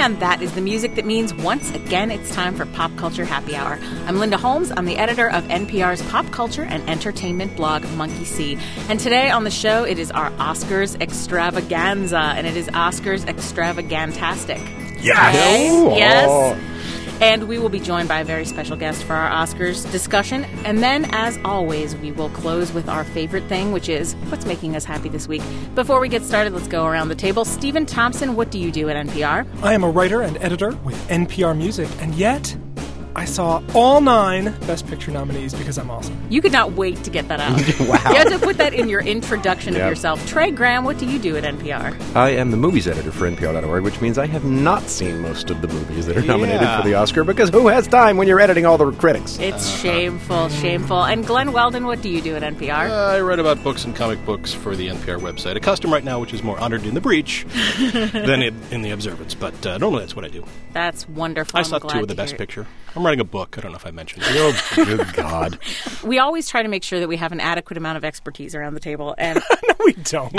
And that is the music that means once again it's time for Pop Culture Happy Hour. I'm Linda Holmes. I'm the editor of NPR's pop culture and entertainment blog, Monkey See. And today on the show, it is our Oscars extravaganza, and it is Oscars extravagantastic. Yes! Okay? Yes. And we will be joined by a very special guest for our Oscars discussion. And then, as always, we will close with our favorite thing, which is what's making us happy this week. Before we get started, let's go around the table. Stephen Thompson, what do you do at NPR? I am a writer and editor with NPR Music, and yet I saw all 9 Best Picture nominees because I'm awesome. You could not wait to get that out. Wow. You have to put that in your introduction of yourself. Trey Graham, what do you do at NPR? I am the movies editor for NPR.org, which means I have not seen most of the movies that are nominated for the Oscar, because who has time when you're editing all the critics? It's shameful, shameful. And Glenn Weldon, what do you do at NPR? I write about books and comic books for the NPR website. A custom right now which is more honored in the breach than in the observance, but normally that's what I do. That's wonderful. I saw 2 of the Best Picture. I'm writing a book. I don't know if I mentioned it. Oh, good God. We always try to make sure that we have an adequate amount of expertise around the table, and No, we don't.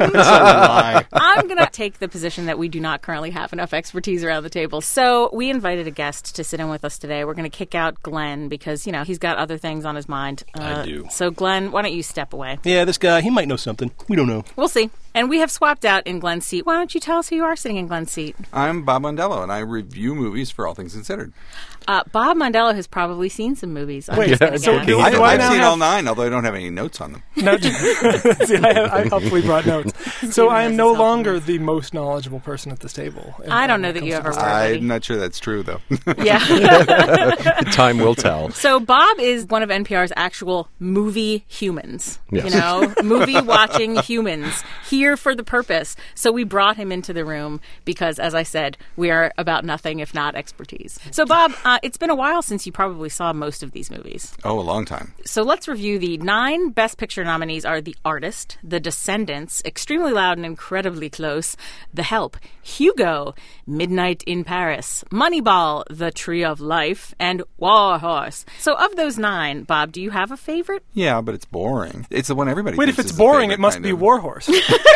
I'm going to take the position that we do not currently have enough expertise around the table. So we invited a guest to sit in with us today. We're going to kick out Glenn because, he's got other things on his mind. I do. So, Glenn, why don't you step away? Yeah, this guy, he might know something. We don't know. We'll see. And we have swapped out in Glenn's seat. Why don't you tell us who you are sitting in Glenn's seat? I'm Bob Mondello, and I review movies for All Things Considered. Bob Mondello has probably seen some movies. Wait, so guess. do I've I now seen have... all 9, although I don't have any notes on them. No, see, I helpfully brought notes. So I am no longer the most knowledgeable person at this table. I don't know that you ever were. I'm not sure that's true, though. Yeah. Time will tell. So Bob is one of NPR's actual movie humans. Yes. Movie-watching humans here for the purpose. So we brought him into the room because, as I said, we are about nothing if not expertise. So Bob, it's been a while since you probably saw most of these movies. Oh, a long time. So let's review the 9 Best Picture nominees are The Artist, The Descendants, Extremely Loud and Incredibly Close, The Help, Hugo, Midnight in Paris, Moneyball, The Tree of Life, and War Horse. So of those 9, Bob, do you have a favorite? Yeah, but it's boring. It's the one everybody Wait, thinks if it's is boring, the it must favorite be kind of- Warhorse.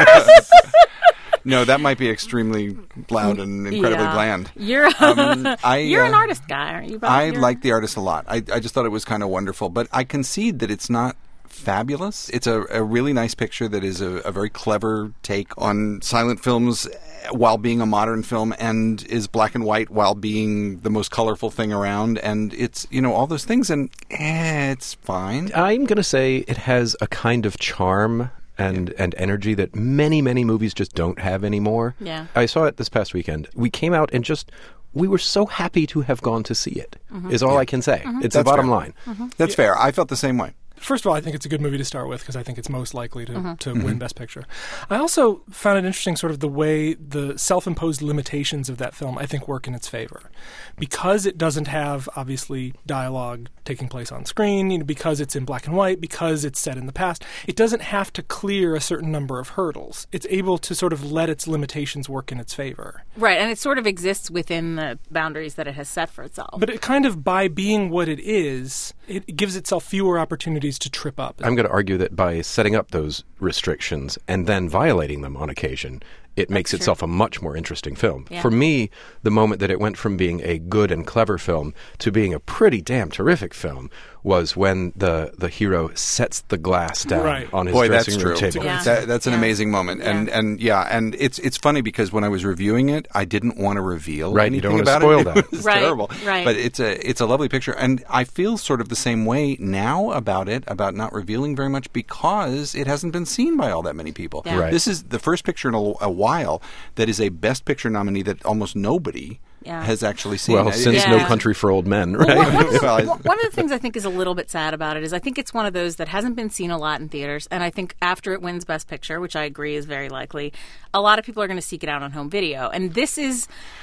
No, that might be extremely loud and incredibly bland. You're you're an artist guy, aren't you, Bob? I like The Artist a lot. I just thought it was kind of wonderful, but I concede that it's not fabulous. It's a really nice picture that is a very clever take on silent films while being a modern film, and is black and white while being the most colorful thing around, and it's, all those things, and it's fine. I'm going to say it has a kind of charm and energy that many, many movies just don't have anymore. Yeah. I saw it this past weekend. We came out and we were so happy to have gone to see it, is all I can say. It's the That's bottom fair. line. That's fair. I felt the same way. First of all, I think it's a good movie to start with because I think it's most likely to win Best Picture. I also found it interesting sort of the way the self-imposed limitations of that film, I think, work in its favor. Because it doesn't have, obviously, dialogue taking place on screen, because it's in black and white, because it's set in the past, it doesn't have to clear a certain number of hurdles. It's able to sort of let its limitations work in its favor. Right, and it sort of exists within the boundaries that it has set for itself. But it kind of, by being what it is, it gives itself fewer opportunities to trip up. I'm going to argue that by setting up those restrictions and then violating them on occasion, it makes itself a much more interesting film. Yeah. For me, the moment that it went from being a good and clever film to being a pretty damn terrific film was when the hero sets the glass down on his Boy, that's dressing room true. table. Yeah. That's an amazing moment, and it's funny because when I was reviewing it, I didn't want to reveal Right, you anything don't about wanna it. spoil that. It was Right, terrible, right. But it's a lovely picture, and I feel sort of the same way now about not revealing very much because it hasn't been seen by all that many people. Yeah. Right. This is the first picture in a while that is a Best Picture nominee that almost nobody has actually seen. Well, since No Yeah. Country for Old Men, Well, right? one of the things I think is a little bit sad about it is I think it's one of those that hasn't been seen a lot in theaters, and I think after it wins Best Picture, which I agree is very likely, a lot of people are going to seek it out on home video. And this is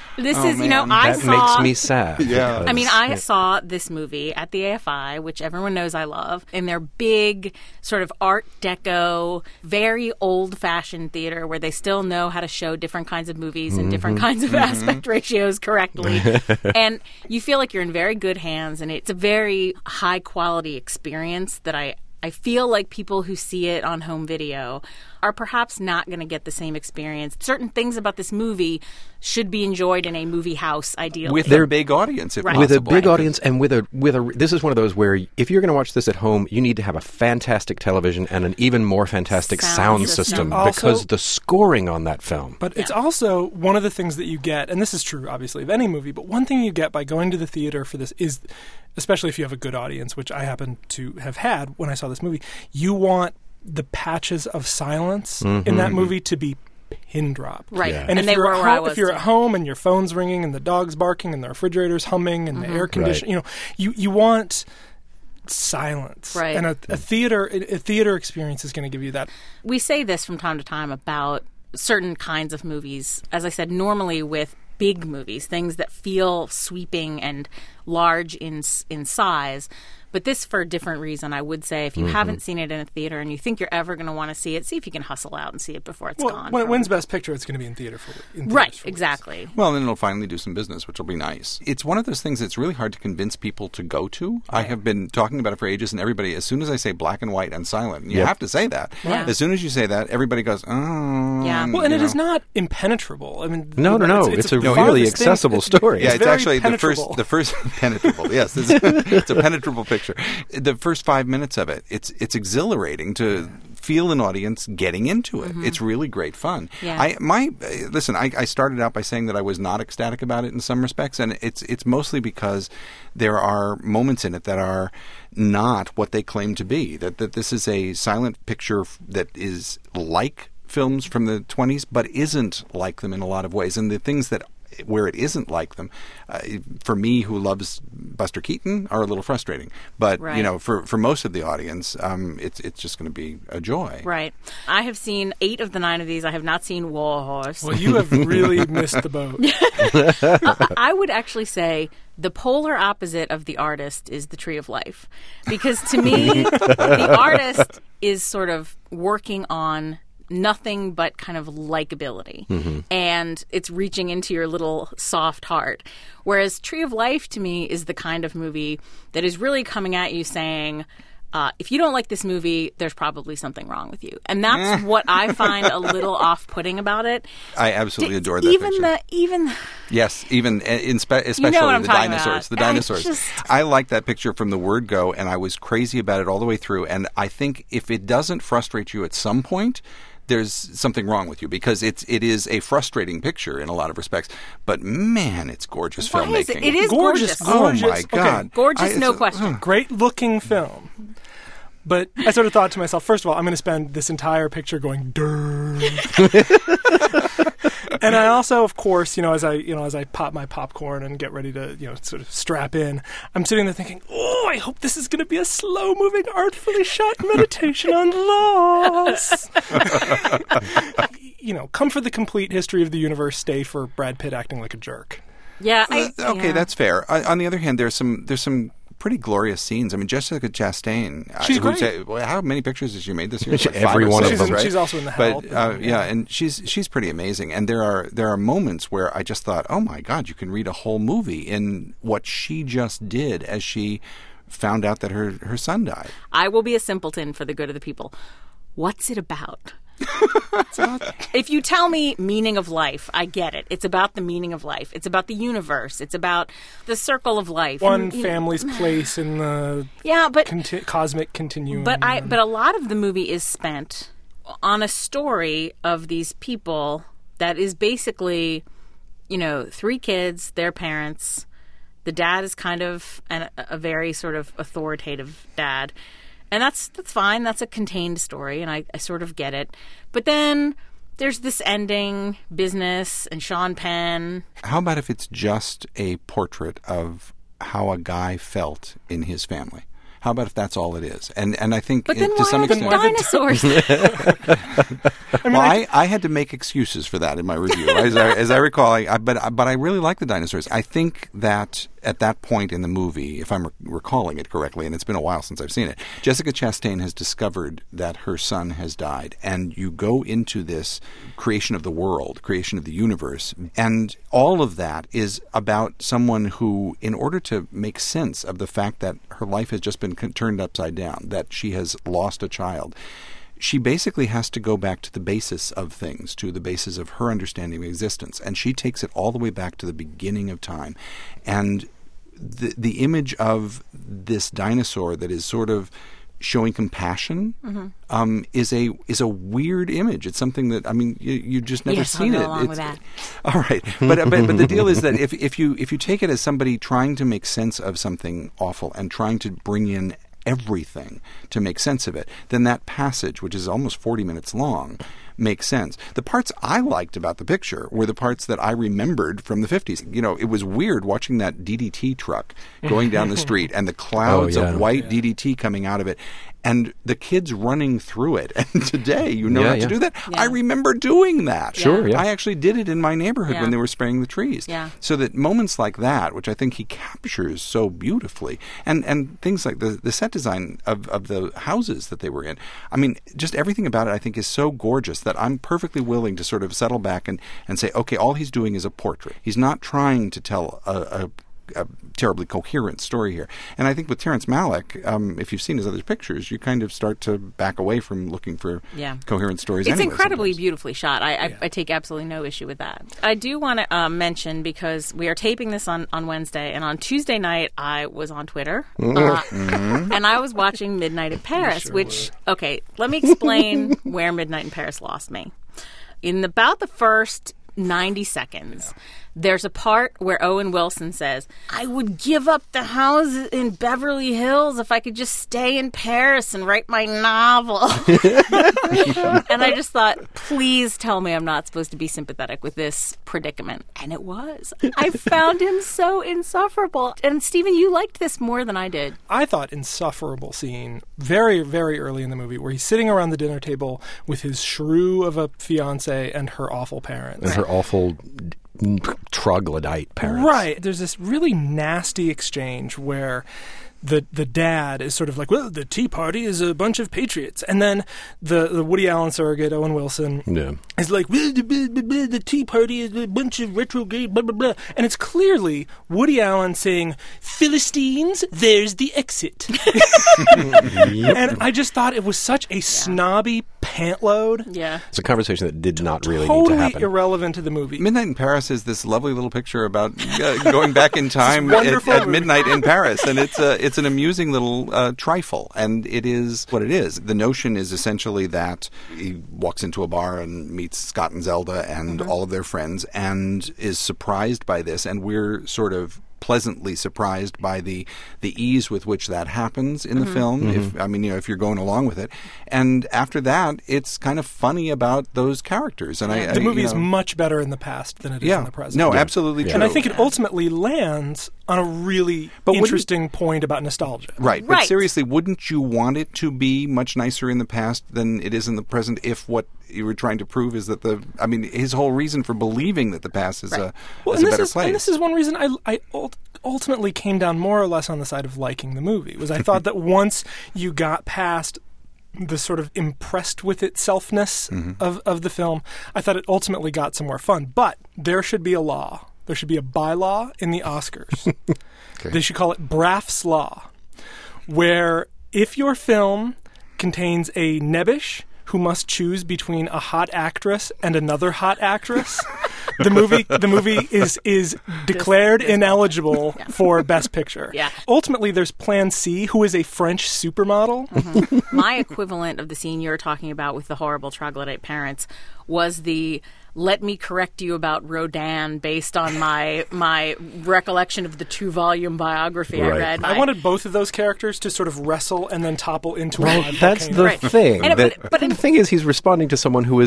man. I That saw... makes me sad. Yeah. I mean, I saw this movie at the AFI, which everyone knows I love, in their big sort of Art Deco, very old-fashioned theater where they still know how to show different kinds of movies and different kinds of aspect ratios correctly. And you feel like you're in very good hands, and it's a very high-quality experience that I I feel like people who see it on home video are perhaps not going to get the same experience. Certain things about this movie should be enjoyed in a movie house, ideally. With a big audience, if Right. possible. With a big audience and with a this is one of those where if you're going to watch this at home, you need to have a fantastic television and an even more fantastic sound system Also- because the scoring on that film. But it's also one of the things that you get, and this is true, obviously, of any movie, but one thing you get by going to the theater for this is, especially if you have a good audience, which I happen to have had when I saw this movie, you want the patches of silence in that movie to be pin dropped. Right. Yeah. And, And they were where I was, if you're too. at home and your phone's ringing and the dog's barking and the refrigerator's humming and the air conditioning, you want silence. Right. And a theater experience is going to give you that. We say this from time to time about certain kinds of movies. As I said, normally with big movies, things that feel sweeping and large in size. But this, for a different reason, I would say, if you haven't seen it in a theater and you think you're ever going to want to see it, see if you can hustle out and see it before it's gone. When it wins Best Picture, it's going to be in theaters Right, for weeks. exactly. Well, then it'll finally do some business, which will be nice. It's one of those things that's really hard to convince people to go to. I have been talking about it for ages, and everybody, as soon as I say black and white and silent, and you have to say that. Yeah. As soon as you say that, everybody goes, oh. Yeah. Well, and you it is know. not impenetrable. I mean, No. It's a really farthest thing. accessible story. Yeah, it's very actually the penetrable. first penetrable. Yes, it's a penetrable picture. The first 5 minutes of it, it's exhilarating to feel an audience getting into it. It's really great fun. Yeah. I started out by saying that I was not ecstatic about it in some respects, and it's mostly because there are moments in it that are not what they claim to be. That this is a silent picture that is like films from the 20s, but isn't like them in a lot of ways. And the things that where it isn't like them, for me who loves Buster Keaton, are a little frustrating. But Right. for most of the audience, it's just going to be a joy. Right. I have seen 8 of the 9 of these. I have not seen War Horse. Well, you have really missed the boat. I would actually say the polar opposite of The Artist is The Tree of Life. Because to me, The Artist is sort of working on nothing but kind of likability. And it's reaching into your little soft heart. Whereas Tree of Life, to me, is the kind of movie that is really coming at you saying, if you don't like this movie, there's probably something wrong with you. And that's what I find a little off-putting about it. I absolutely adore that picture. Especially You know what I'm the talking dinosaurs. about. The dinosaurs. I like that picture from the word go, and I was crazy about it all the way through. And I think if it doesn't frustrate you at some point, there's something wrong with you, because it is a frustrating picture in a lot of respects. But man, it's gorgeous Why filmmaking. is it? It is Gorgeous. gorgeous. Oh Gorgeous. my Okay. God, Gorgeous, no question. Great looking film. But I sort of thought to myself, first of all, I'm going to spend this entire picture going "Durr." And I also, of course, as I pop my popcorn and get ready to, sort of strap in, I'm sitting there thinking, oh, I hope this is going to be a slow-moving, artfully shot meditation on loss. Come for the complete history of the universe, stay for Brad Pitt acting like a jerk. Yeah. Okay, that's fair. On the other hand, there's some pretty glorious scenes. I mean, Jessica Chastain. She's great. How many pictures has she made this year? Like Every 5 or one of 6, them. right? She's also in The Help. But and she's pretty amazing. And there are moments where I just thought, oh my God, you can read a whole movie in what she just did as she found out that her son died. I will be a simpleton for the good of the people. What's it about? If you tell me meaning of life, I get it. It's about the meaning of life. It's about the universe. It's about the circle of life. One And, family's place in the but cosmic continuum. but a lot of the movie is spent on a story of these people that is basically, 3 kids, their parents. The dad is kind of a very sort of authoritative dad. And that's fine. That's a contained story, and I sort of get it. But then there's this ending business and Sean Penn. How about if it's just a portrait of how a guy felt in his family? How about if that's all it is? And I think But then to some why extent, dinosaurs? I had to make excuses for that in my review. As I recall, but I really like the dinosaurs. I think that at that point in the movie, if I'm recalling it correctly, and it's been a while since I've seen it, Jessica Chastain has discovered that her son has died. And you go into this creation of the world, creation of the universe, and all of that is about someone who, in order to make sense of the fact that her life has just been turned upside down, that she has lost a child, she basically has to go back to the basis of things, to the basis of her understanding of existence. And she takes it all the way back to the beginning of time. And the image of this dinosaur that is sort of showing compassion is a weird image. It's something that, I mean, you just never seen it. I'll go along with that. All right, but the deal is that if you take it as somebody trying to make sense of something awful and trying to bring in everything to make sense of it, then that passage, which is almost 40 minutes long, makes sense. The parts I liked about the picture were the parts that I remembered from the 50s. You know, it was weird watching that DDT truck going down the street and the clouds of white DDT coming out of it and the kids running through it. And today, you know how to do that? Yeah. I remember doing that. Sure, yeah. I actually did it in my neighborhood when they were spraying the trees. Yeah. So that moments like that, which I think he captures so beautifully, and things like the set design of the houses that they were in, I mean, just everything about it I think is so gorgeous that I'm perfectly willing to sort of settle back and say, okay, all he's doing is a portrait. He's not trying to tell a terribly coherent story here. And I think with Terrence Malick, if you've seen his other pictures, you kind of start to back away from looking for coherent stories. It's incredibly beautifully shot. I take absolutely no issue with that. I do want to mention, because we are taping this on Wednesday, and on Tuesday night I was on Twitter, and I was watching Midnight in Paris, okay, let me explain where Midnight in Paris lost me. In about the first 90 seconds, there's a part where Owen Wilson says, I would give up the house in Beverly Hills if I could just stay in Paris and write my novel. And I just thought, please tell me I'm not supposed to be sympathetic with this predicament. And it was. I found him so insufferable. And Stephen, you liked this more than I did. I thought insufferable scene very, very early in the movie where he's sitting around the dinner table with his shrew of a fiancée and her awful parents. And her awful troglodyte parents. Right. There's this really nasty exchange where the dad is sort of like, well, the Tea Party is a bunch of patriots. And then the Woody Allen surrogate, Owen Wilson, is like, well, the Tea Party is a bunch of retrograde, blah, blah, blah. And it's clearly Woody Allen saying, Philistines, there's the exit. And I just thought it was such a snobby pantload. Yeah. It's a conversation that did not really totally need to happen. Totally irrelevant to the movie. Midnight in Paris is this lovely little picture about going back in time at midnight in Paris. And it's an amusing little trifle, and it is what it is. The notion is essentially that he walks into a bar and meets Scott and Zelda and all of their friends and is surprised by this, and we're sort of pleasantly surprised by the ease with which that happens in the film. If you're going along with it, and after that, it's kind of funny about those characters. And the movie is much better in the past than it is in the present. No, absolutely true. And I think it ultimately lands on a really interesting point about nostalgia. Right. But seriously, wouldn't you want it to be much nicer in the past than it is in the present if what you were trying to prove is that his whole reason for believing that the past is a better place. And this is one reason I ultimately came down more or less on the side of liking the movie, was I thought that once you got past the sort of impressed with itselfness of the film, I thought it ultimately got some more fun. But there should be a law. There should be a bylaw in the Oscars. Okay. They should call it Braff's Law, where if your film contains a nebbish who must choose between a hot actress and another hot actress, the movie is declared ineligible for Best Picture. Yeah. Ultimately, there's Plan C, who is a French supermodel. My equivalent of the scene you're talking about with the horrible troglodyte parents was the let me correct you about Rodin based on my recollection of the 2-volume biography I read. I wanted both of those characters to sort of wrestle and then topple into a that's the thing. But the thing is, he's responding to someone who is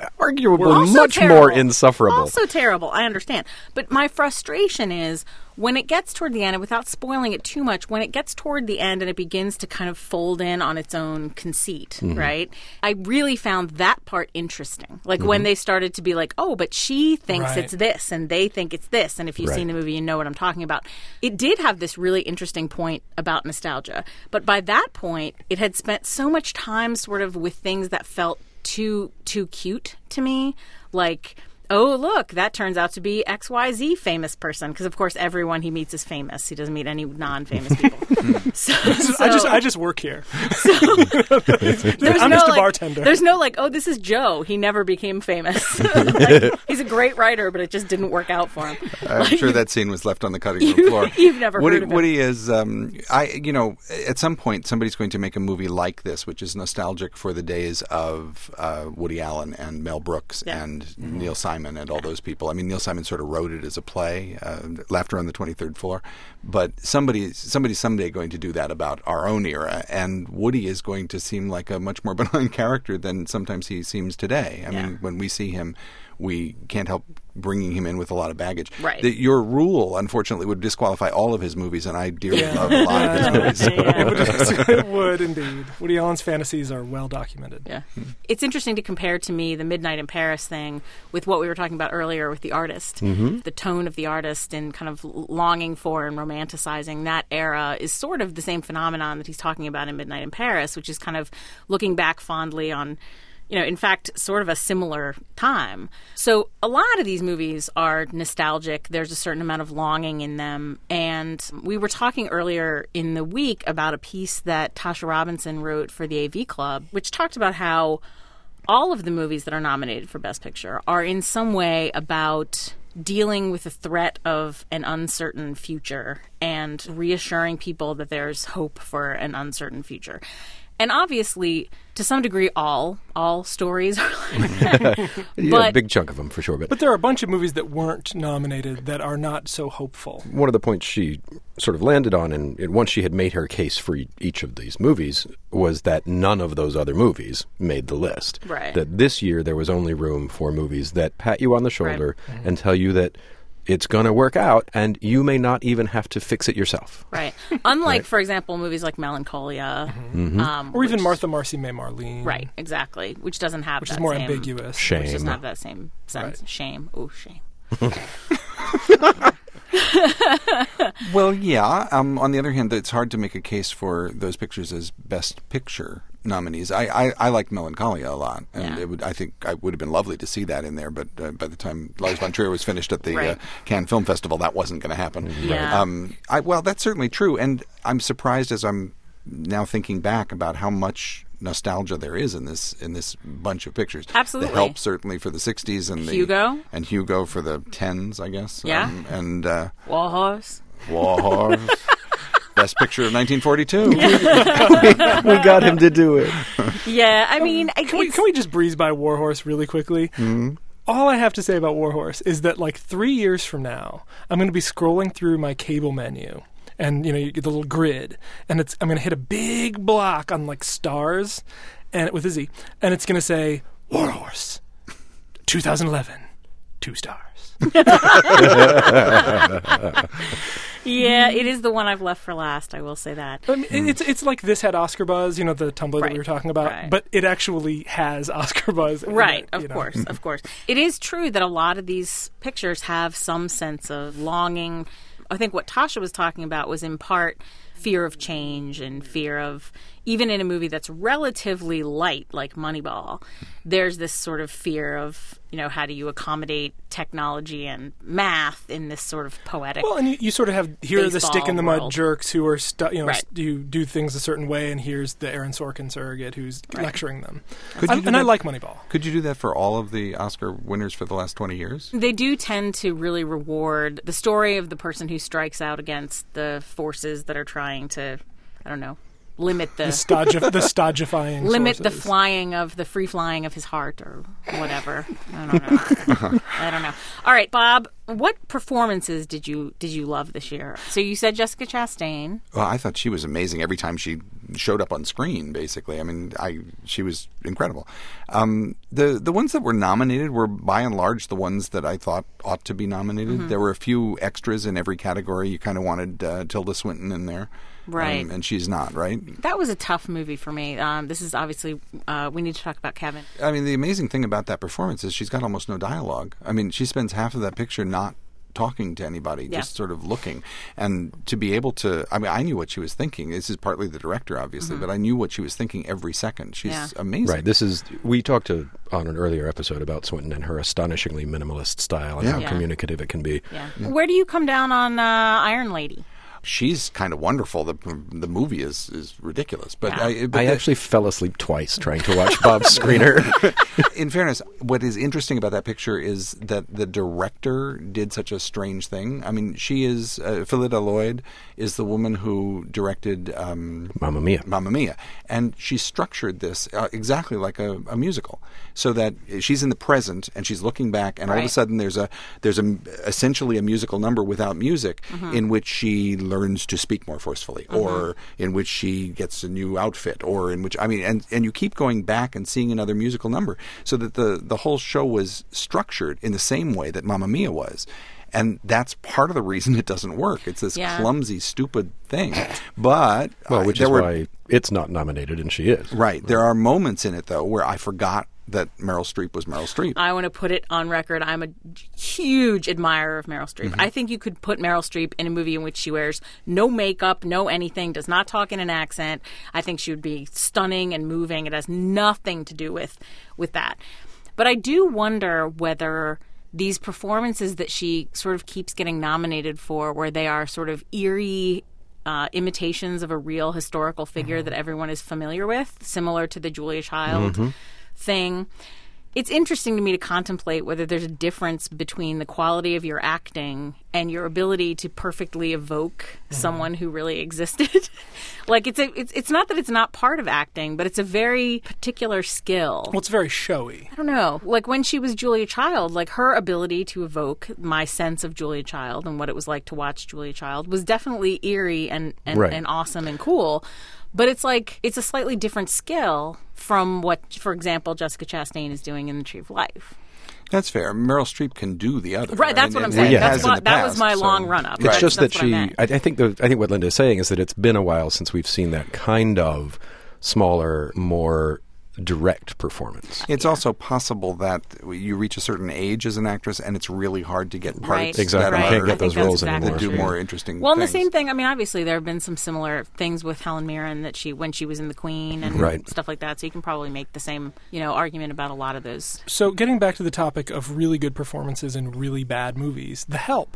arguably Also much terrible. more insufferable. Also terrible, I understand. But my frustration is when it gets toward the end, and without spoiling it too much, when it gets toward the end and it begins to kind of fold in on its own conceit, right? I really found that part interesting. Like when they started to be like, oh, but she thinks Right. it's this and they think it's this. And if you've seen the movie, you know what I'm talking about. It did have this really interesting point about nostalgia. But by that point, it had spent so much time sort of with things that felt too cute to me, like, oh, look, that turns out to be XYZ famous person. Because, of course, everyone he meets is famous. He doesn't meet any non-famous people. I just work here. There's I'm no, just a like, bartender. There's no, like, oh, this is Joe. He never became famous. Like, he's a great writer, but it just didn't work out for him. I'm sure that scene was left on the cutting room floor. You've never Woody, heard of him. Woody is, at some point somebody's going to make a movie like this, which is nostalgic for the days of Woody Allen and Mel Brooks and Neil Simon and all those people. I mean, Neil Simon sort of wrote it as a play, Laughter on the 23rd Floor. But somebody's someday going to do that about our own era, and Woody is going to seem like a much more benign character than sometimes he seems today. I mean, when we see him, we can't help bringing him in with a lot of baggage. Right. Your rule, unfortunately, would disqualify all of his movies, and I dearly love a lot of his movies. It would indeed. Woody Allen's fantasies are well documented. Yeah. It's interesting to compare to me the Midnight in Paris thing with what we were talking about earlier with the artist. The tone of the artist and kind of longing for and romanticizing that era is sort of the same phenomenon that he's talking about in Midnight in Paris, which is kind of looking back fondly on, in fact, sort of a similar time. So a lot of these movies are nostalgic. There's a certain amount of longing in them. And we were talking earlier in the week about a piece that Tasha Robinson wrote for the AV Club, which talked about how all of the movies that are nominated for Best Picture are in some way about dealing with the threat of an uncertain future and reassuring people that there's hope for an uncertain future. And obviously, to some degree, all stories are like that. A big chunk of them, for sure. But there are a bunch of movies that weren't nominated that are not so hopeful. One of the points she sort of landed on, and once she had made her case for each of these movies, was that none of those other movies made the list. Right. That this year there was only room for movies that pat you on the shoulder and tell you that it's going to work out, and you may not even have to fix it yourself. Right. Unlike, for example, movies like Melancholia. Or even Martha, Marcy, May, Marlene. Right, exactly. Which doesn't have Which that is more same, ambiguous. Shame. Which doesn't have that same sense. Right. Shame. Oh, shame. Well, yeah. On the other hand, it's hard to make a case for those pictures as Best Picture nominees. I liked Melancholia a lot, and I think it would have been lovely to see that in there. But by the time Lars von Trier was finished at the Cannes Film Festival, that wasn't going to happen. Yeah. Well, that's certainly true, and I'm surprised as I'm now thinking back about how much nostalgia there is in this bunch of pictures. Absolutely. The Help certainly for the 60s and Hugo. And Hugo for the 10s, I guess. Yeah. And Warhorse. Warhorse. Best Picture of 1942. We got him to do it. Yeah, I mean... Can we just breeze by Warhorse really quickly? All I have to say about Warhorse is that, like, 3 years from now, I'm going to be scrolling through my cable menu, and, you get the little grid, and I'm going to hit a big block on, like, stars, and with a Z, and it's going to say, Warhorse, 2011, 2 stars. Yeah, it is the one I've left for last, I will say that. I mean, it's like this had Oscar buzz, the Tumblr that we were talking about, but it actually has Oscar buzz. Right, of course. It is true that a lot of these pictures have some sense of longing. I think what Tasha was talking about was in part fear of change and fear of, even in a movie that's relatively light, like Moneyball, there's this sort of fear of, how do you accommodate technology and math in this sort of poetic. Well, and you sort of have, here are the stick in the mud world. jerks who are, you do things a certain way, and here's the Aaron Sorkin surrogate who's lecturing them. I like Moneyball. Could you do that for all of the Oscar winners for the last 20 years? They do tend to really reward the story of the person who strikes out against the forces that are trying to, limit the stagifying limit sources. the flying of the free flying of his heart or whatever. I don't know. All right, Bob, what performances did you love this year? So you said Jessica Chastain. Well, I thought she was amazing every time she showed up on screen, basically. I mean, she was incredible. The ones that were nominated were, by and large, the ones that I thought ought to be nominated. There were a few extras in every category. You kind of wanted Tilda Swinton in there. Right. And she's not, right? That was a tough movie for me. This is obviously, we need to talk about Kevin. I mean, the amazing thing about that performance is she's got almost no dialogue. I mean, she spends half of that picture not talking to anybody, just sort of looking. And to be able to, I mean, I knew what she was thinking. This is partly the director, obviously, but I knew what she was thinking every second. She's amazing. Right. We talked on an earlier episode about Swinton and her astonishingly minimalist style and how communicative it can be. Yeah. Where do you come down on Iron Lady? She's kind of wonderful. The movie is ridiculous. But I actually fell asleep twice trying to watch Bob's screener. In fairness, what is interesting about that picture is that the director did such a strange thing. I mean, she is Phyllida Lloyd is the woman who directed Mamma Mia. Mamma Mia, and she structured this exactly like a musical, so that she's in the present and she's looking back, and all of a sudden there's essentially a musical number without music in which she learns to speak more forcefully, or in which she gets a new outfit, or in which, I mean, and you keep going back and seeing another musical number, so that the whole show was structured in the same way that Mamma Mia was. And that's part of the reason it doesn't work. It's this clumsy, stupid thing. But which is why it's not nominated, and she is. Right. There are moments in it, though, where I forgot that Meryl Streep was Meryl Streep. I want to put it on record. I'm a huge admirer of Meryl Streep. I think you could put Meryl Streep in a movie in which she wears no makeup, no anything, does not talk in an accent. I think she would be stunning and moving. It has nothing to do with that. But I do wonder whether these performances that she sort of keeps getting nominated for, where they are sort of eerie imitations of a real historical figure that everyone is familiar with, similar to the Julia Child thing. It's interesting to me to contemplate whether there's a difference between the quality of your acting and your ability to perfectly evoke someone who really existed. Like, it's not that it's not part of acting, but it's a very particular skill. Well, it's very showy. I don't know. Like, when she was Julia Child, like, her ability to evoke my sense of Julia Child and what it was like to watch Julia Child was definitely eerie and awesome and cool. But it's like, it's a slightly different skill from what, for example, Jessica Chastain is doing in The Tree of Life. That's fair. Meryl Streep can do the other. Right, that's what I'm saying. That was my long run-up. It's just that I think what Linda is saying is that it's been a while since we've seen that kind of smaller, more direct performance. It's also possible that you reach a certain age as an actress and it's really hard to get parts exactly. You can't get those roles anymore. That do more interesting things. And the same thing, I mean, obviously there have been some similar things with Helen Mirren that when she was in The Queen and stuff like that, so you can probably make the same, argument about a lot of those. So getting back to the topic of really good performances in really bad movies, The Help.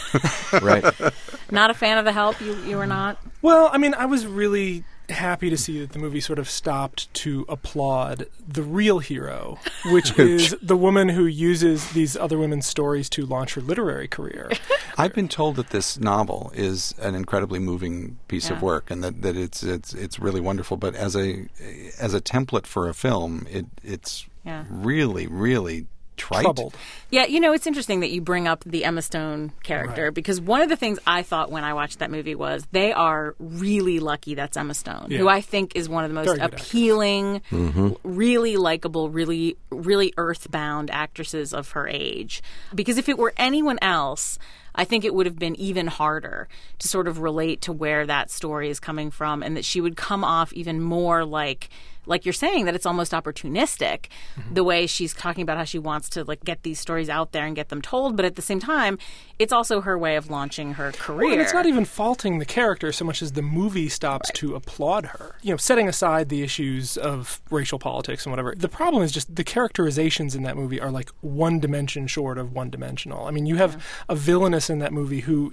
Right. Not a fan of The Help, you were not? Well, I mean, I was really happy to see that the movie sort of stopped to applaud the real hero, which is the woman who uses these other women's stories to launch her literary career. I've been told that this novel is an incredibly moving piece of work, and that it's really wonderful. But as a template for a film, it's really, really trite. Troubled. Yeah, it's interesting that you bring up the Emma Stone character, because one of the things I thought when I watched that movie was they are really lucky that's Emma Stone, who I think is one of the most appealing, really likable, really, really earthbound actresses of her age. Because if it were anyone else, I think it would have been even harder to sort of relate to where that story is coming from, and that she would come off even more like you're saying, that it's almost opportunistic, the way she's talking about how she wants to get these stories out there and get them told, but at the same time, it's also her way of launching her career. Well, and it's not even faulting the character so much as the movie stops to applaud her. Setting aside the issues of racial politics and whatever, the problem is just the characterizations in that movie are like one dimension short of one-dimensional. I mean, you have a villainess in that movie who,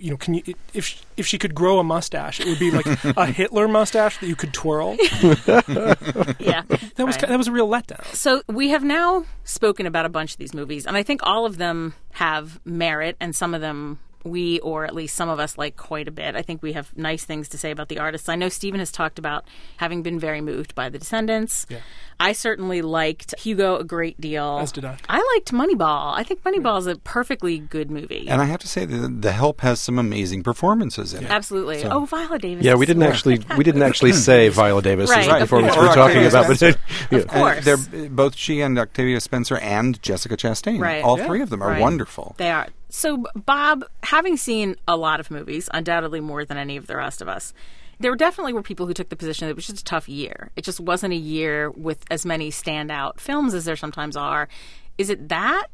if she could grow a mustache, it would be like a Hitler mustache that you could twirl. Yeah, that was a real letdown. So we have now spoken about a bunch of these movies, and I think all of them have merit, and some of them we, or at least some of us, like quite a bit. I think we have nice things to say about the artists. I know Stephen has talked about having been very moved by The Descendants. I certainly liked Hugo a great deal. As did I. I liked Moneyball. I think Moneyball is a perfectly good movie. And I have to say that The Help has some amazing performances in it. Absolutely. So- Oh, Viola Davis. Yeah, is we didn't actually say Viola Davis Right. is the performance Or we're talking Octavia about, but Spencer. yeah. Of course. They're both she and Octavia Spencer and Jessica Chastain. Right. All Yeah. three of them are Right. wonderful. They are. So, Bob, having seen a lot of movies, undoubtedly more than any of the rest of us, there definitely were people who took the position that it was just a tough year. It just wasn't a year with as many standout films as there sometimes are. Is it that?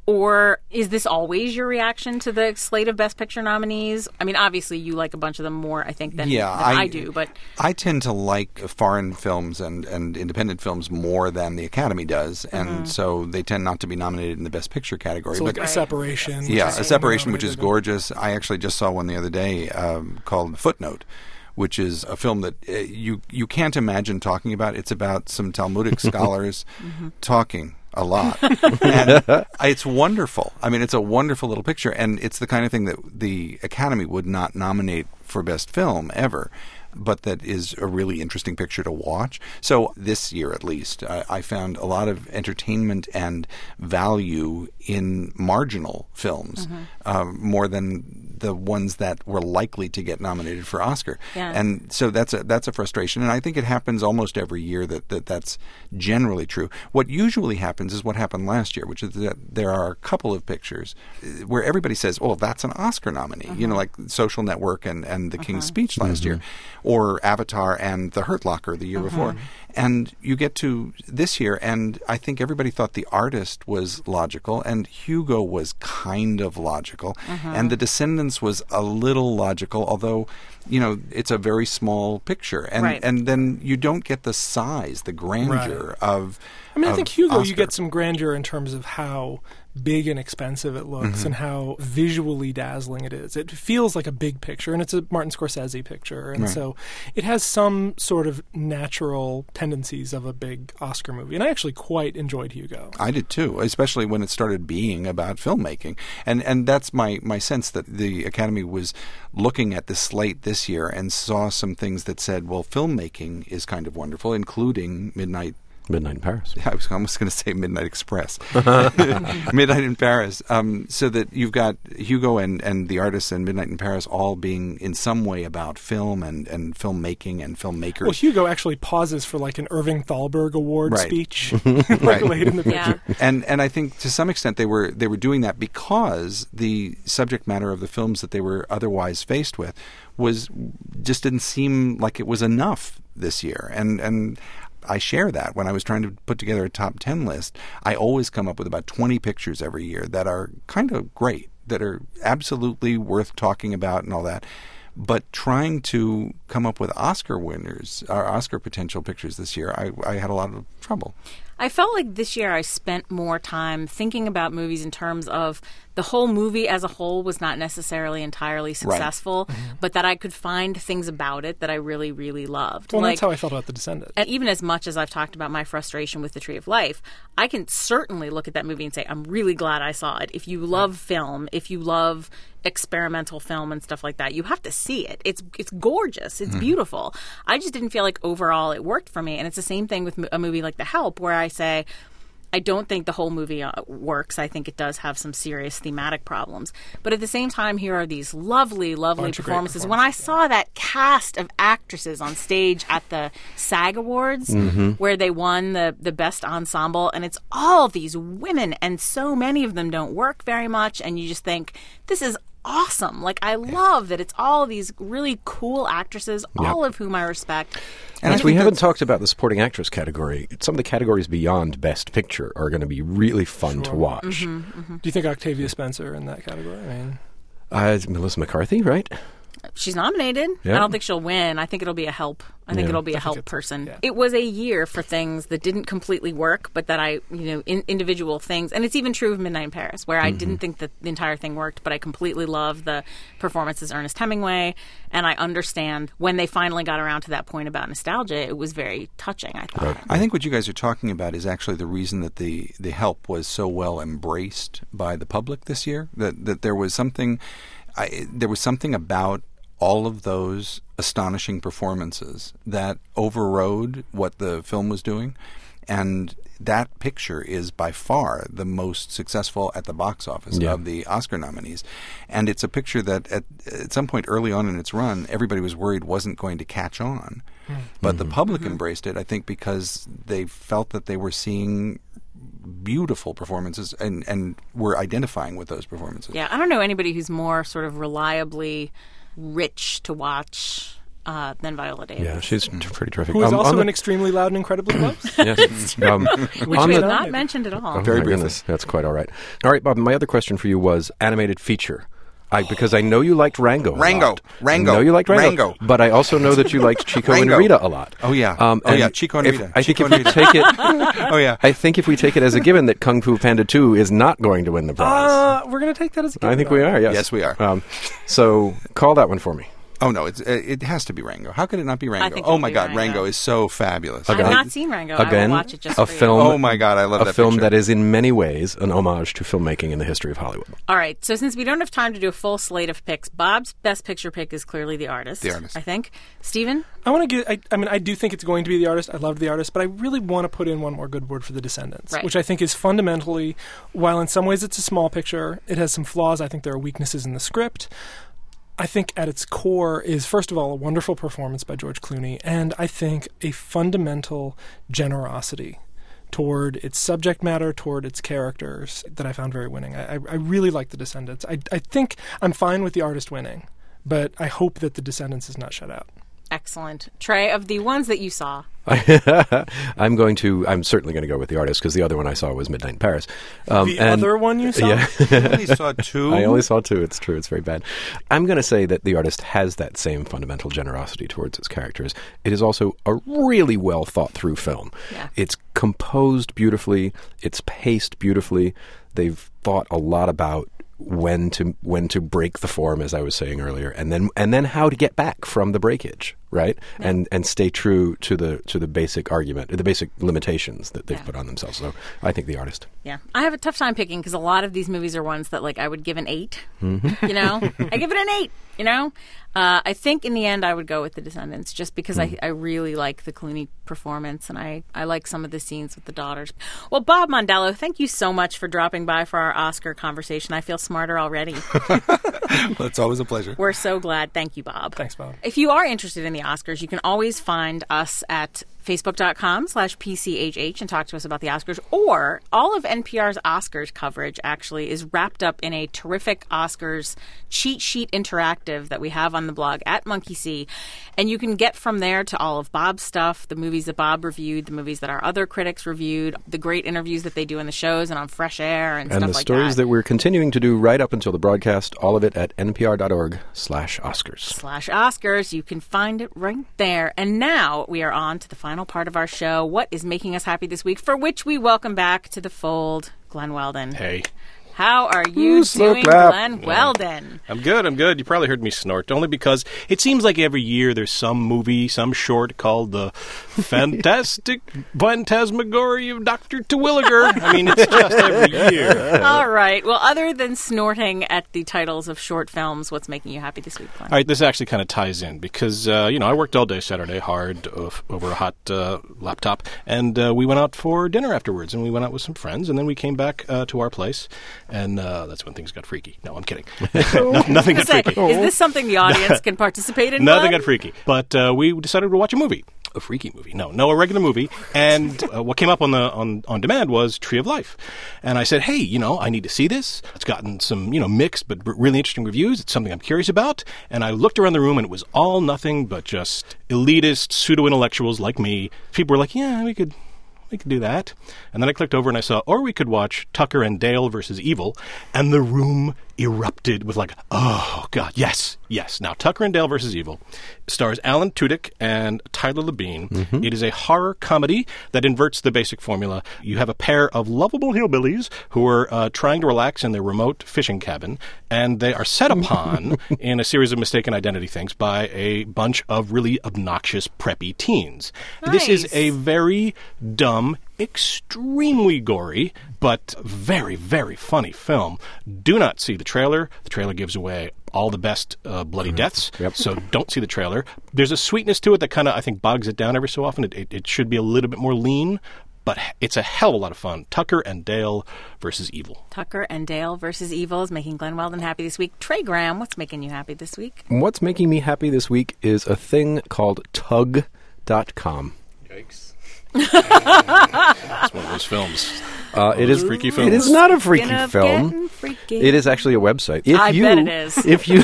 Or is this always your reaction to the slate of Best Picture nominees? I mean, obviously, you like a bunch of them more, I think, than I do. But I tend to like foreign films and independent films more than the Academy does, and so they tend not to be nominated in the Best Picture category. So like But A Separation. yeah, which is A Separation, which is nominated. gorgeous. I actually just saw one the other day called Footnote, which is a film that you can't imagine talking about. It's about some Talmudic scholars talking a lot. And it's wonderful. I mean, it's a wonderful little picture, and it's the kind of thing that the Academy would not nominate for Best Film ever, but that is a really interesting picture to watch. So this year, at least, I found a lot of entertainment and value in marginal films, more than the ones that were likely to get nominated for Oscar. Yeah. And so that's a frustration, and I think it happens almost every year that's generally true. What usually happens is what happened last year, which is that there are a couple of pictures where everybody says, "Oh, that's an Oscar nominee," you know, like Social Network and The King's Speech last year, or Avatar and The Hurt Locker the year before. And you get to this year, and I think everybody thought The Artist was logical, and Hugo was kind of logical, and The Descendants was a little logical, although, you know, it's a very small picture. And Right. and then you don't get the size, the grandeur of I mean, I of think Hugo, you Oscar. get some grandeur in terms of how big and expensive it looks and how visually dazzling it is. It feels like a big picture, and it's a Martin Scorsese picture, and Right. so it has some sort of natural tendencies of a big Oscar movie. And I actually quite enjoyed Hugo. I did too, especially when it started being about filmmaking. And that's my sense that the Academy was looking at the slate this year and saw some things that said, well, filmmaking is kind of wonderful, including Midnight Midnight in Paris. I was almost going to say Midnight Express. Midnight in Paris. So that you've got Hugo and The Artist and Midnight in Paris all being in some way about film and filmmaking and filmmakers. Well, Hugo actually pauses for like an Irving Thalberg Award Right. speech like Right. late in the Yeah. picture. And I think to some extent they were doing that because the subject matter of the films that they were otherwise faced with just didn't seem like it was enough this year. And I share that. When I was trying to put together a top 10 list, I always come up with about 20 pictures every year that are kind of great, that are absolutely worth talking about and all that. But trying to come up with Oscar winners, or Oscar potential pictures this year, I had a lot of trouble. I felt like this year I spent more time thinking about movies in terms of the whole movie as a whole was not necessarily entirely successful, but that I could find things about it that I really, really loved. Well, like, that's how I felt about The Descendants. and even as much as I've talked about my frustration with The Tree of Life, I can certainly look at that movie and say, I'm really glad I saw it. If you love film, if you love experimental film and stuff like that, you have to see it. It's gorgeous. It's beautiful. I just didn't feel like overall it worked for me. And it's the same thing with a movie like The Help, where I say, I don't think the whole movie works. I think it does have some serious thematic problems. But at the same time, here are these lovely, lovely Bunch of great performances. When I saw that cast of actresses on stage at the SAG Awards, where they won the best ensemble, and it's all these women, and so many of them don't work very much, and you just think, this is awesome. Like, I love that it's all these really cool actresses, all of whom I respect. And I we think haven't that's- talked about the supporting actress category. Some of the categories beyond Best Picture are going to be really fun to watch. Do you think Octavia Spencer in that category? I mean, It's Melissa McCarthy, right? She's nominated. Yeah. I don't think she'll win. I think it'll be a help. I think Yeah. it'll be a I think help it's- person. yeah. It was a year for things that didn't completely work, but that individual things. And it's even true of Midnight in Paris, where I didn't think that the entire thing worked, but I completely loved the performances of Ernest Hemingway. And I understand when they finally got around to that point about nostalgia, it was very touching, I thought. I think what you guys are talking about is actually the reason that the Help was so well embraced by the public this year. That there was something about all of those astonishing performances that overrode what the film was doing. And that picture is by far the most successful at the box office of the Oscar nominees. And it's a picture that at some point early on in its run, everybody was worried wasn't going to catch on. But the public embraced it, I think, because they felt that they were seeing beautiful performances and were identifying with those performances. Yeah, I don't know anybody who's more sort of reliably rich to watch than Viola Davis. Yeah, she's pretty terrific. Who is also an extremely loud and incredibly close. Yes. Which we have not mentioned at all. Oh, very goodness. That's quite all right. All right, Bob, my other question for you was animated feature. Because I know you liked Rango. I know you liked Rango. But I also know that you liked Chico and Rita a lot. Oh, yeah. Chico and Rita. I think if we take it... I think if we take it as a given that Kung Fu Panda 2 is not going to win the prize. We're going to take that as a given. I think we are, yes. Yes, we are. So call that one for me. Oh, no, it has to be Rango. How could it not be Rango? I think oh, my be God, Rango is so fabulous. I've not seen Rango. I will watch it just for film, you. Oh, my God, I love that film picture. that is in many ways an homage to filmmaking in the history of Hollywood. All right, so since we don't have time to do a full slate of picks, Bob's best picture pick is clearly The Artist. The Artist. I think. Stephen? I want to get. I do think it's going to be The Artist. I loved The Artist, but I really want to put in one more good word for The Descendants, which I think is fundamentally, while in some ways it's a small picture, it has some flaws. I think there are weaknesses in the script. I think at its core is, first of all, a wonderful performance by George Clooney, and I think a fundamental generosity toward its subject matter, toward its characters that I found very winning. I really like The Descendants. I think I'm fine with The Artist winning, but I hope that The Descendants is not shut out. Excellent. Trey, of the ones that you saw. I'm certainly going to go with The Artist because the other one I saw was Midnight in Paris. Other one you saw? Yeah. You only saw two? I only saw two. It's true. It's very bad. I'm going to say that The Artist has that same fundamental generosity towards its characters. It is also a really well thought through film. Yeah. It's composed beautifully. It's paced beautifully. They've thought a lot about when to break the form, as I was saying earlier, and then how to get back from the breakage, right? Yeah. And stay true to the basic argument, the basic limitations that they've put on themselves. So I think The Artist. Yeah, I have a tough time picking because a lot of these movies are ones that I would give an 8. Mm-hmm. You know, I give it an 8. You know, I think in the end I would go with The Descendants just because I really like the Clooney performance and I like some of the scenes with the daughters. Well, Bob Mondello, thank you so much for dropping by for our Oscar conversation. I feel smarter already. Well, it's always a pleasure. We're so glad. Thank you, Bob. Thanks, Bob. If you are interested in the Oscars, you can always find us at Facebook.com/PCHH and talk to us about the Oscars. Or all of NPR's Oscars coverage actually is wrapped up in a terrific Oscars cheat sheet interactive that we have on the blog at Monkey See. And you can get from there to all of Bob's stuff, the movies that Bob reviewed, the movies that our other critics reviewed, the great interviews that they do in the shows and on Fresh Air and stuff like that. And the stories that we're continuing to do right up until the broadcast, all of it at npr.org/Oscars. /Oscars. You can find it right there. And now we are on to the final part of our show, What is Making Us Happy This Week, for which we welcome back to the fold Glenn Weldon. Hey. How are you doing, Glenn Weldon? I'm good. You probably heard me snort, only because it seems like every year there's some movie, some short called The Fantastic Phantasmagory of Dr. Terwilliger. I mean, it's just every year. All right. Well, other than snorting at the titles of short films, what's making you happy this week, Glenn? All right, this actually kind of ties in because, I worked all day Saturday, hard, over a hot laptop, and we went out for dinner afterwards, and we went out with some friends, and then we came back to our place. And that's when things got freaky. No, I'm kidding. Nothing got freaky. Is this something the audience can participate in? Nothing got freaky. But we decided to watch a movie. A freaky movie. No, a regular movie. And what came up on demand was Tree of Life. And I said, hey, I need to see this. It's gotten some, mixed but really interesting reviews. It's something I'm curious about. And I looked around the room and it was all nothing but just elitist pseudo-intellectuals like me. People were like, yeah, we could do that. And then I clicked over and I saw, or we could watch Tucker and Dale versus Evil. And the room erupted with oh, God, yes. Now, Tucker and Dale versus Evil stars Alan Tudyk and Tyler Labine. Mm-hmm. It is a horror comedy that inverts the basic formula. You have a pair of lovable hillbillies who are trying to relax in their remote fishing cabin, and they are set upon in a series of mistaken identity things by a bunch of really obnoxious, preppy teens. Nice. This is a very dumb, extremely gory, but very, very funny film. Do not see the trailer. The trailer gives away all the best bloody deaths, so don't see the trailer. There's a sweetness to it that kind of, I think, bogs it down every so often. It should be a little bit more lean, but it's a hell of a lot of fun. Tucker and Dale versus Evil. Tucker and Dale versus Evil is making Glenn Weldon happy this week. Trey Graham, what's making you happy this week? What's making me happy this week is a thing called Tug.com. Yikes. It's one of those films. It is freaky film. It is not a freaky Getting film. freaky. It is actually a website. I bet it is. If you,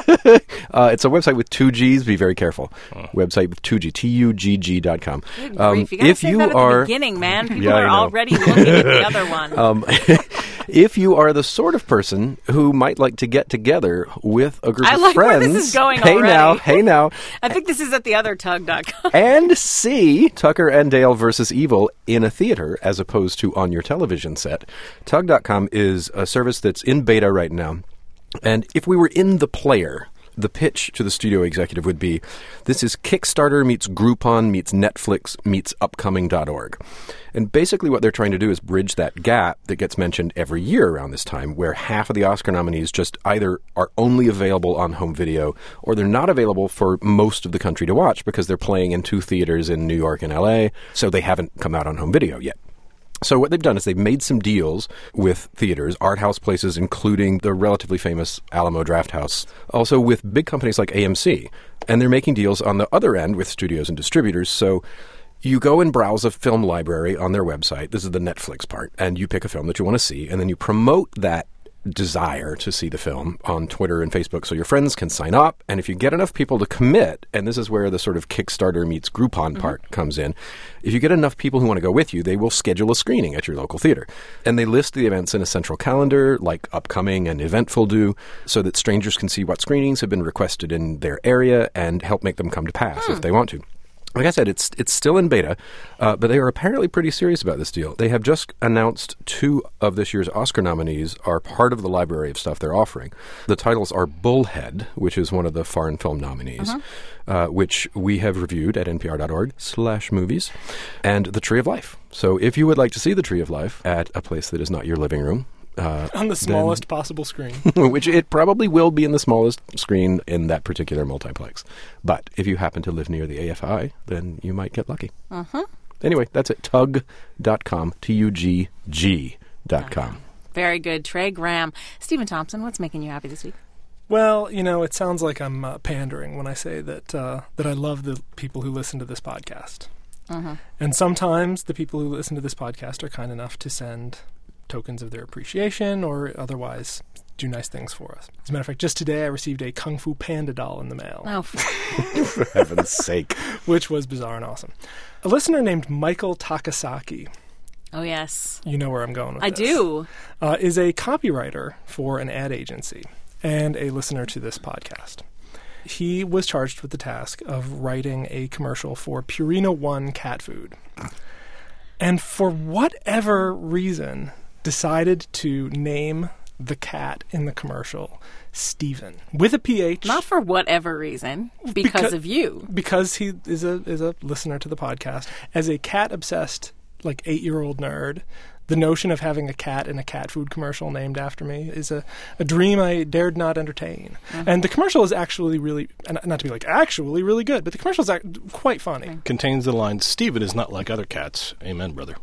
it's a website with 2 G's. Be very careful. Website with 2 G. TUGG.com. Good grief. You gotta say that at the beginning, man. People Yeah, I are know. already looking at the other one. If you are the sort of person who might like to get together with a group I of like where friends, this is going hey already. now, I think this is at theothertug.com. and see Tucker and Dale versus Evil in a theater as opposed to on your television set. Tug.com is a service that's in beta right now. And if we were in the player, the pitch to the studio executive would be, this is Kickstarter meets Groupon meets Netflix meets upcoming.org. And basically what they're trying to do is bridge that gap that gets mentioned every year around this time, where half of the Oscar nominees just either are only available on home video or they're not available for most of the country to watch because they're playing in 2 theaters in New York and LA, so they haven't come out on home video yet. So what they've done is they've made some deals with theaters, art house places, including the relatively famous Alamo Drafthouse, also with big companies like AMC. And they're making deals on the other end with studios and distributors. So you go and browse a film library on their website. This is the Netflix part. And you pick a film that you want to see. And then you promote that desire to see the film on Twitter and Facebook so your friends can sign up. And if you get enough people to commit, and this is where the sort of Kickstarter meets Groupon part comes in, if you get enough people who want to go with you, they will schedule a screening at your local theater. And they list the events in a central calendar, like Upcoming and Eventful do, so that strangers can see what screenings have been requested in their area and help make them come to pass if they want to. Like I said, it's still in beta, but they are apparently pretty serious about this deal. They have just announced 2 of this year's Oscar nominees are part of the library of stuff they're offering. The titles are Bullhead, which is one of the foreign film nominees, which we have reviewed at npr.org/movies, and The Tree of Life. So if you would like to see The Tree of Life at a place that is not your living room, on the smallest possible screen. which it probably will be in the smallest screen in that particular multiplex. But if you happen to live near the AFI, then you might get lucky. Anyway, that's it. Tug.com. TUGG.com. Very good. Trey Graham. Stephen Thompson, what's making you happy this week? Well, it sounds like I'm pandering when I say that that I love the people who listen to this podcast. And sometimes the people who listen to this podcast are kind enough to send tokens of their appreciation or otherwise do nice things for us. As a matter of fact, just today I received a Kung Fu Panda doll in the mail. Oh, For heaven's sake. Which was bizarre and awesome. A listener named Michael Takasaki, oh yes. you know where I'm going with I this, do. is a copywriter for an ad agency and a listener to this podcast. He was charged with the task of writing a commercial for Purina One cat food. And for whatever reason, decided to name the cat in the commercial Steven with a PH. Not for whatever reason, because of you. Because he is a listener to the podcast. As a cat-obsessed, 8-year-old nerd, the notion of having a cat in a cat food commercial named after me is a dream I dared not entertain. And the commercial is actually really, and not to be actually really good, but the commercial is quite funny. Contains the line, Steven is not like other cats. Amen, brother.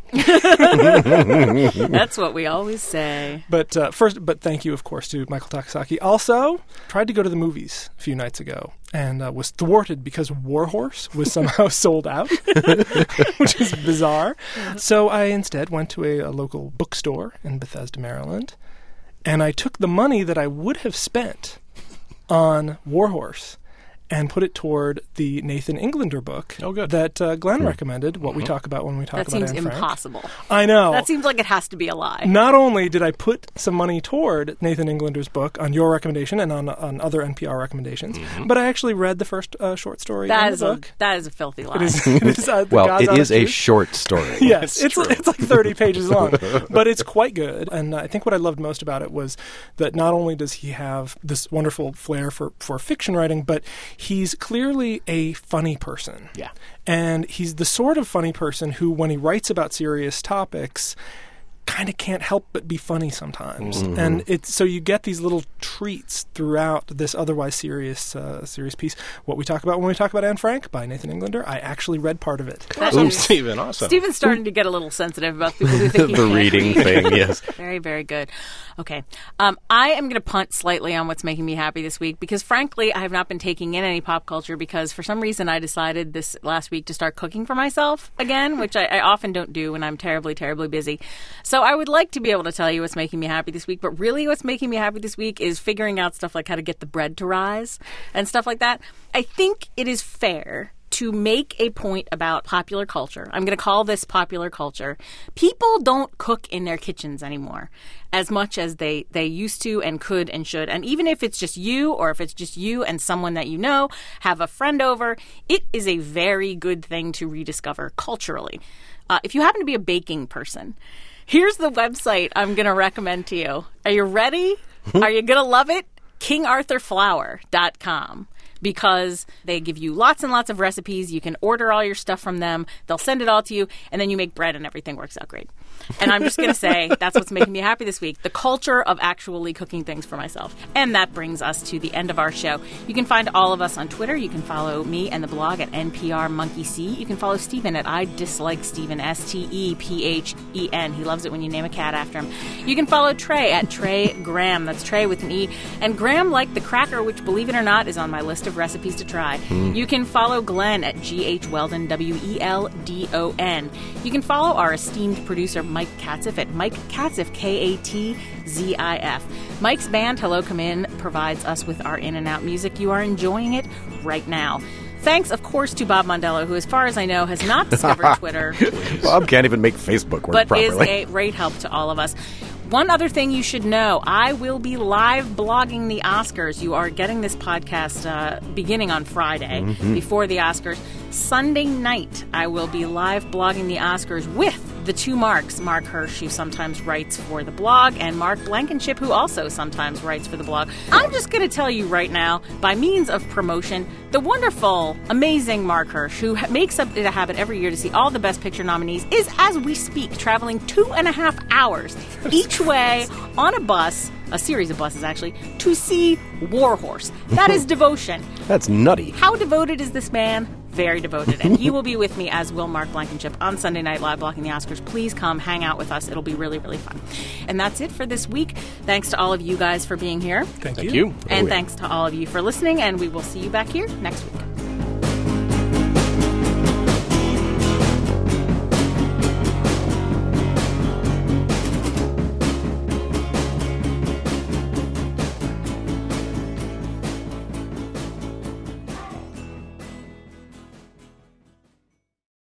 That's what we always say. But but thank you, of course, to Michael Takasaki. Also, tried to go to the movies a few nights ago and was thwarted because Warhorse was somehow sold out, which is bizarre. So I instead went to a local bookstore in Bethesda, Maryland, and I took the money that I would have spent on Warhorse and put it toward the Nathan Englander book that Glenn recommended, What We Talk About When We Talk About Anne Frank. That seems impossible. I know. That seems like it has to be a lie. Not only did I put some money toward Nathan Englander's book on your recommendation and on other NPR recommendations, but I actually read the first short story in the book. That is a filthy lie. It is the Well, God's it is Honest a Truth. short story. Yes, it's like 30 pages long, but it's quite good. And I think what I loved most about it was that not only does he have this wonderful flair for fiction writing, but he's clearly a funny person. Yeah. And he's the sort of funny person who, when he writes about serious topics, kind of can't help but be funny sometimes. And so you get these little treats throughout this otherwise serious piece. What we talk about when we talk about Anne Frank by Nathan Englander, I actually read part of it. Awesome, Stephen. Awesome. Stephen's starting to get a little sensitive about people who think he The can't reading read. thing, yes. Very, very good. Okay. I am going to punt slightly on what's making me happy this week because, frankly, I have not been taking in any pop culture because, for some reason, I decided this last week to start cooking for myself again, which I often don't do when I'm terribly, terribly busy. So I would like to be able to tell you what's making me happy this week, but really what's making me happy this week is figuring out stuff like how to get the bread to rise and stuff like that. I think it is fair to make a point about popular culture. I'm going to call this popular culture. People don't cook in their kitchens anymore as much as they used to and could and should. And even if it's just you or if it's just you and someone that you know, have a friend over, it is a very good thing to rediscover culturally. If you happen to be a baking person, here's the website I'm going to recommend to you. Are you ready? Are you going to love it? KingArthurFlour.com. Because they give you lots and lots of recipes. You can order all your stuff from them. They'll send it all to you, and then you make bread and everything works out great. And I'm just going to say that's what's making me happy this week, the culture of actually cooking things for myself. And that brings us to the end of our show. You can find all of us on Twitter. You can follow me and the blog at NPRMonkeyC. You can follow Stephen at I Dislike Stephen, STEPHEN. He loves it when you name a cat after him. You can follow Trey at Trey Graham. That's Trey with an E. And Graham, like the cracker, which, believe it or not, is on my list of recipes to try. You can follow Glenn at GH Weldon, WELDON. You can follow our esteemed producer, Mike Katzif, at Mike Katzif, KATZIF. Mike's band, Hello Come In, provides us with our in and out music. You are enjoying it right now. Thanks, of course, to Bob Mondello, who, as far as I know, has not discovered Twitter. Bob can't even make Facebook work but properly. Is a great help to all of us. One other thing you should know, I will be live blogging the Oscars. You are getting this podcast beginning on Friday, before the Oscars. Sunday night, I will be live blogging the Oscars with the two Marks, Mark Hirsch, who sometimes writes for the blog, and Mark Blankenship, who also sometimes writes for the blog. I'm just going to tell you right now, by means of promotion, the wonderful, amazing Mark Hirsch, who makes it a habit every year to see all the Best Picture nominees, is, as we speak, traveling 2.5 hours each way on a bus, a series of buses actually, to see War Horse. That is devotion. That's nutty. How devoted is this man? Very devoted. And he will be with me, as will Mark Blankenship, on Sunday night live blocking the Oscars. Please come hang out with us. It'll be really, really fun. And that's it for this week. Thanks to all of you guys for being here. Thank Thank you. you. And thanks to all of you for listening. And we will see you back here next week.